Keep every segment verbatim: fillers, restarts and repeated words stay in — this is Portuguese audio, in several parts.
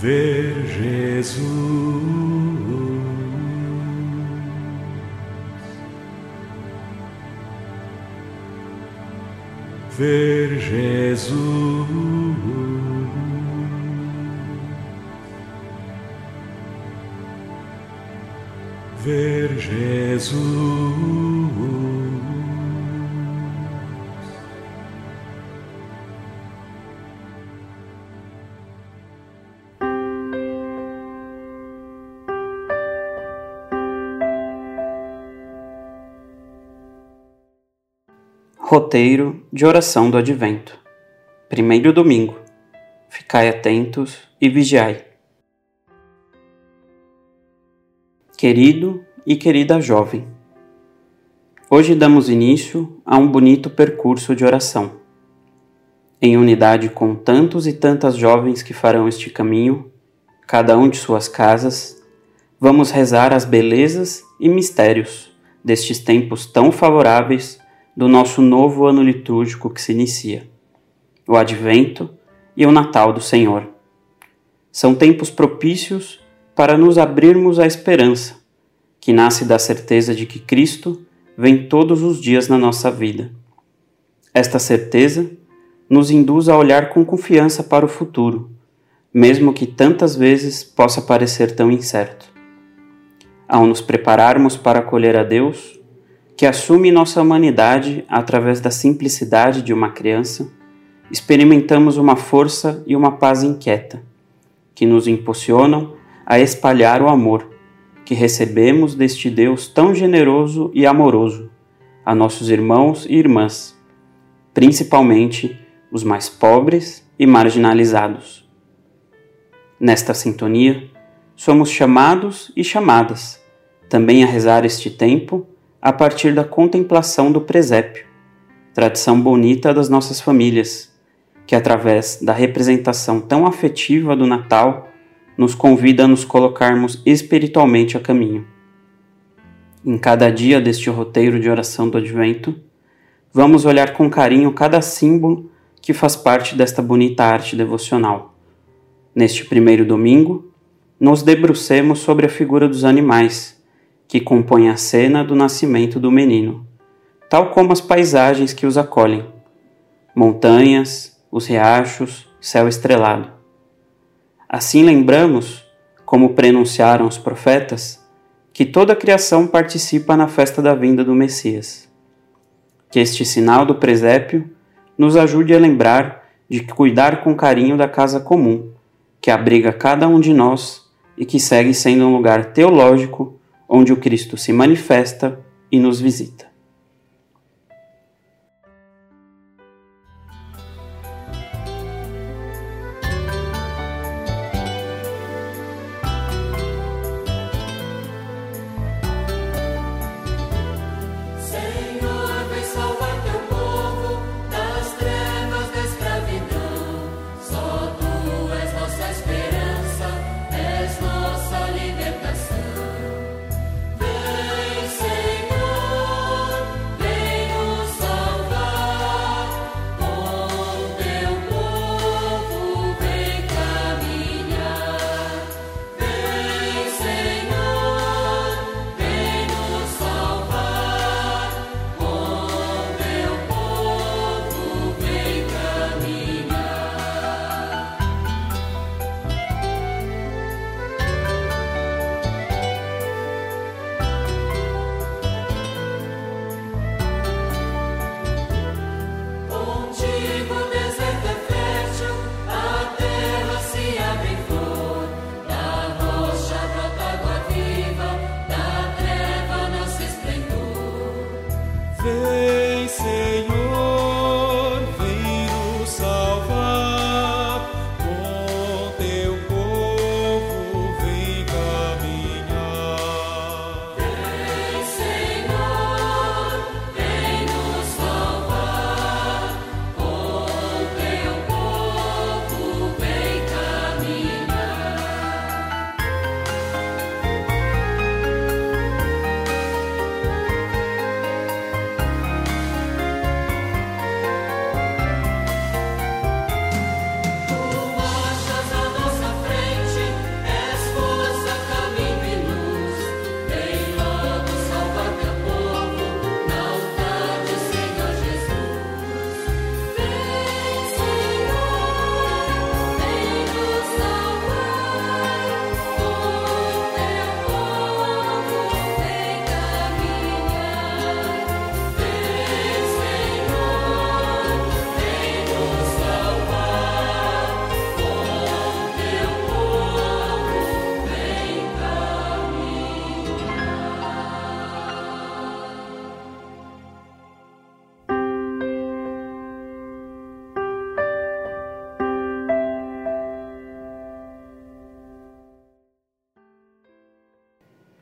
ver Jesus, ver Jesus, ver Jesus. Roteiro de oração do Advento. Primeiro domingo. Ficai atentos e vigiai. Querido e querida jovem, hoje damos início a um bonito percurso de oração. Em unidade com tantos e tantas jovens que farão este caminho, cada um de suas casas, vamos rezar as belezas e mistérios destes tempos tão favoráveis do nosso novo ano litúrgico que se inicia, o Advento e o Natal do Senhor. São tempos propícios para nos abrirmos à esperança, que nasce da certeza de que Cristo vem todos os dias na nossa vida. Esta certeza nos induz a olhar com confiança para o futuro, mesmo que tantas vezes possa parecer tão incerto. Ao nos prepararmos para acolher a Deus, que assume nossa humanidade através da simplicidade de uma criança, experimentamos uma força e uma paz inquieta, que nos impulsionam a espalhar o amor que recebemos deste Deus tão generoso e amoroso a nossos irmãos e irmãs, principalmente os mais pobres e marginalizados. Nesta sintonia, somos chamados e chamadas também a rezar este tempo a partir da contemplação do presépio, tradição bonita das nossas famílias, que através da representação tão afetiva do Natal, nos convida a nos colocarmos espiritualmente a caminho. Em cada dia deste roteiro de oração do Advento, vamos olhar com carinho cada símbolo que faz parte desta bonita arte devocional. Neste primeiro domingo, nos debrucemos sobre a figura dos animais, que compõem a cena do nascimento do menino, tal como as paisagens que os acolhem, montanhas, os riachos, céu estrelado. Assim lembramos, como prenunciaram os profetas, que toda a criação participa na festa da vinda do Messias. Que este sinal do presépio nos ajude a lembrar de cuidar com carinho da casa comum, que abriga cada um de nós e que segue sendo um lugar teológico onde o Cristo se manifesta e nos visita. Nossa libertação. Vem, Senhor.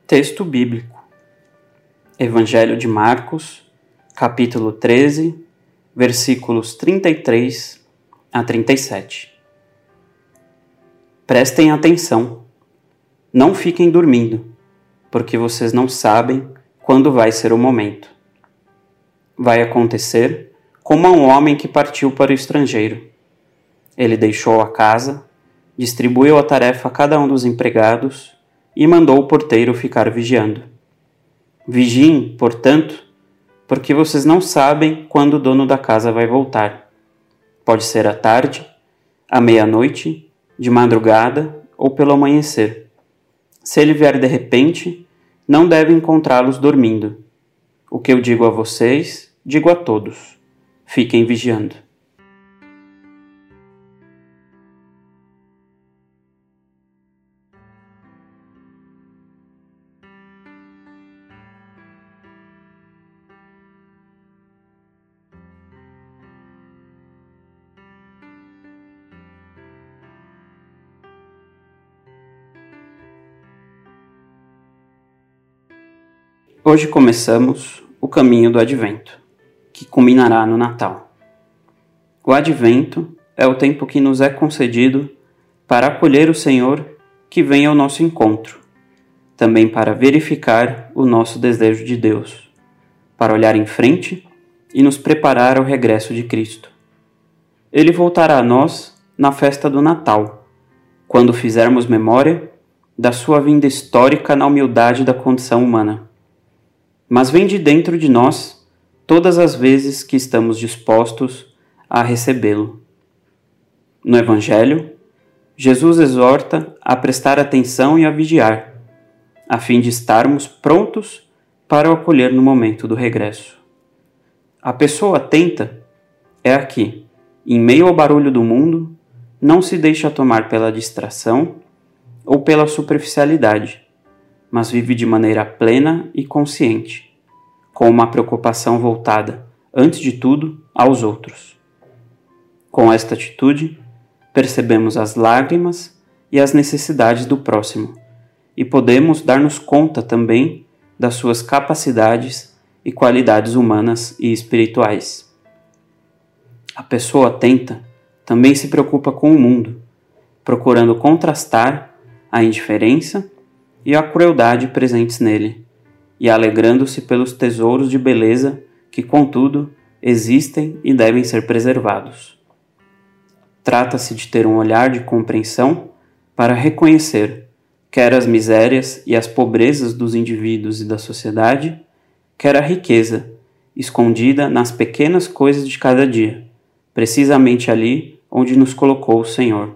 Texto bíblico. Evangelho de Marcos, capítulo treze, versículos trinta e três a trinta e sete. Prestem atenção. Não fiquem dormindo, porque vocês não sabem quando vai ser o momento. Vai acontecer como a um homem que partiu para o estrangeiro. Ele deixou a casa, distribuiu a tarefa a cada um dos empregados e mandou o porteiro ficar vigiando. Vigiem, portanto, porque vocês não sabem quando o dono da casa vai voltar. Pode ser à tarde, à meia-noite, de madrugada ou pelo amanhecer. Se ele vier de repente, não deve encontrá-los dormindo. O que eu digo a vocês, digo a todos. Fiquem vigiando. Hoje começamos o caminho do Advento, que culminará no Natal. O Advento é o tempo que nos é concedido para acolher o Senhor que vem ao nosso encontro, também para verificar o nosso desejo de Deus, para olhar em frente e nos preparar ao regresso de Cristo. Ele voltará a nós na festa do Natal, quando fizermos memória da sua vinda histórica na humildade da condição humana. Mas vem de dentro de nós todas as vezes que estamos dispostos a recebê-lo. No Evangelho, Jesus exorta a prestar atenção e a vigiar, a fim de estarmos prontos para o acolher no momento do regresso. A pessoa atenta é a que, em meio ao barulho do mundo, não se deixa tomar pela distração ou pela superficialidade, mas vive de maneira plena e consciente, com uma preocupação voltada, antes de tudo, aos outros. Com esta atitude, percebemos as lágrimas e as necessidades do próximo, e podemos dar-nos conta também das suas capacidades e qualidades humanas e espirituais. A pessoa atenta também se preocupa com o mundo, procurando contrastar a indiferença e a crueldade presentes nele, e alegrando-se pelos tesouros de beleza que, contudo, existem e devem ser preservados. Trata-se de ter um olhar de compreensão para reconhecer quer as misérias e as pobrezas dos indivíduos e da sociedade, quer a riqueza, escondida nas pequenas coisas de cada dia, precisamente ali onde nos colocou o Senhor.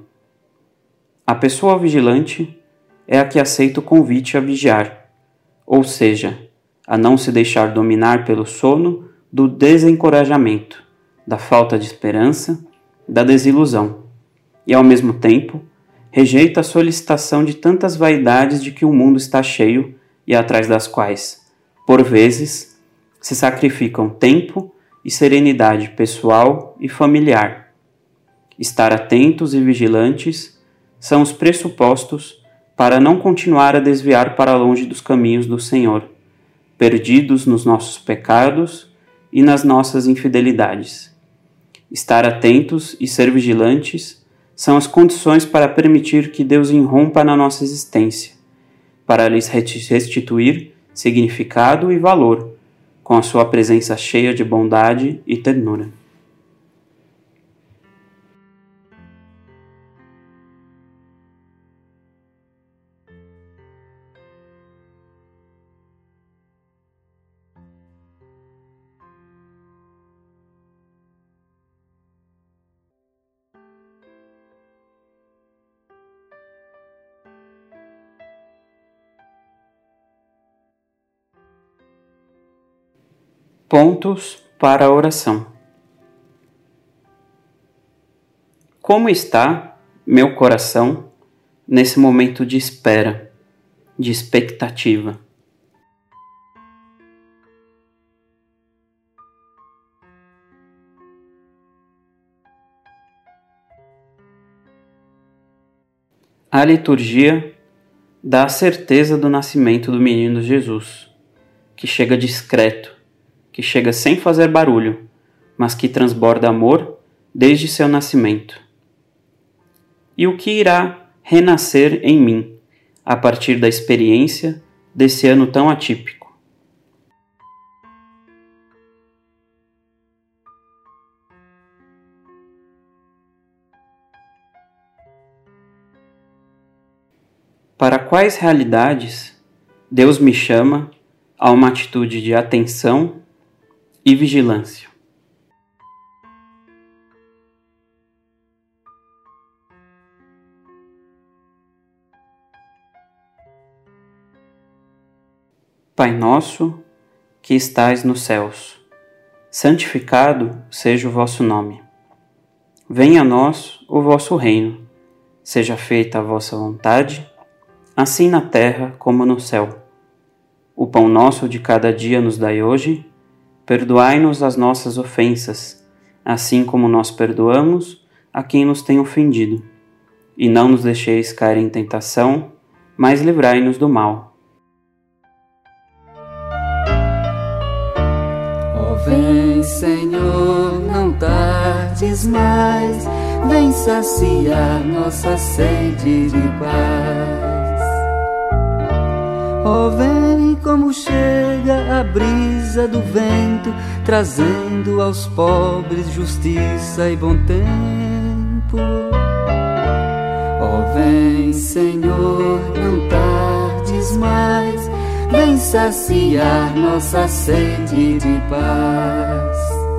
A pessoa vigilante é a que aceita o convite a vigiar, ou seja, a não se deixar dominar pelo sono do desencorajamento, da falta de esperança, da desilusão, e ao mesmo tempo rejeita a solicitação de tantas vaidades de que o mundo está cheio e atrás das quais, por vezes, se sacrificam tempo e serenidade pessoal e familiar. Estar atentos e vigilantes são os pressupostos para não continuar a desviar para longe dos caminhos do Senhor, perdidos nos nossos pecados e nas nossas infidelidades. Estar atentos e ser vigilantes são as condições para permitir que Deus irrompa na nossa existência, para lhes restituir significado e valor, com a sua presença cheia de bondade e ternura. Pontos para a oração. Como está meu coração nesse momento de espera, de expectativa? A liturgia dá a certeza do nascimento do menino Jesus, que chega discreto, que chega sem fazer barulho, mas que transborda amor desde seu nascimento. E o que irá renascer em mim, a partir da experiência desse ano tão atípico? Para quais realidades Deus me chama a uma atitude de atenção e vigilância? Pai nosso, que estais nos céus, santificado seja o vosso nome. Venha a nós o vosso reino, seja feita a vossa vontade, assim na terra como no céu. O pão nosso de cada dia nos dai hoje, perdoai-nos as nossas ofensas, assim como nós perdoamos a quem nos tem ofendido. E não nos deixeis cair em tentação, mas livrai-nos do mal. Vem, Senhor, não tardes mais, vem saciar nossa sede de paz. Oh, vem como chega a brisa do vento, trazendo aos pobres justiça e bom tempo. Oh, vem, Senhor, não tardes mais, vem saciar nossa sede de paz.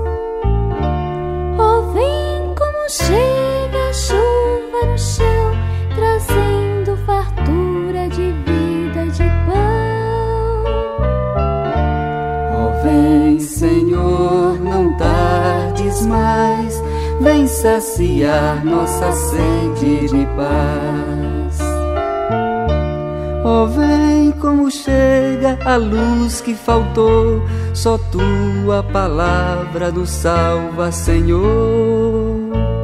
Oh, vem como chega a chuva no chão, trazendo fartura de vida, de pão. Oh, vem, Senhor, não tardes mais, vem saciar nossa sede de paz. Oh, vem como chega a luz que faltou, só tua palavra nos salva, Senhor.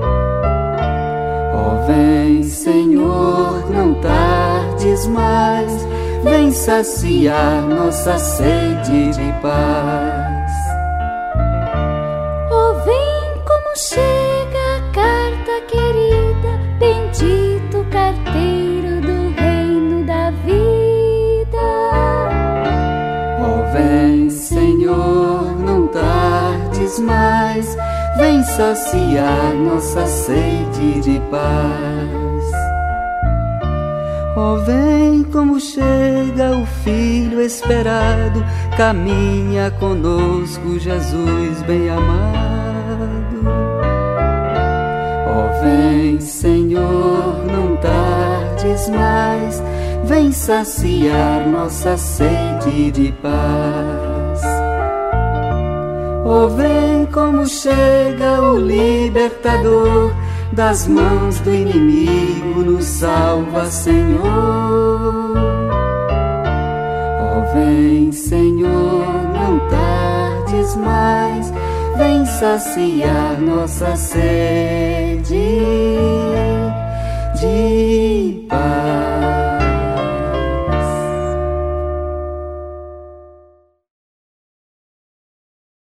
Oh, vem, Senhor, não tardes mais, vem saciar nossa sede de paz. Oh, vem como chega a carta querida, bendito carteiro do reino da vida. Oh, vem, Senhor, não tardes mais, vem saciar nossa sede de paz. Oh, vem como chega o Filho esperado, caminha conosco, Jesus bem amado. Oh, vem, Senhor, não tardes mais, vem saciar nossa sede de paz. Oh, vem como chega o libertador, das mãos do inimigo nos salva, Senhor. Oh, vem, Senhor, não tardes mais, vem saciar nossa sede de paz.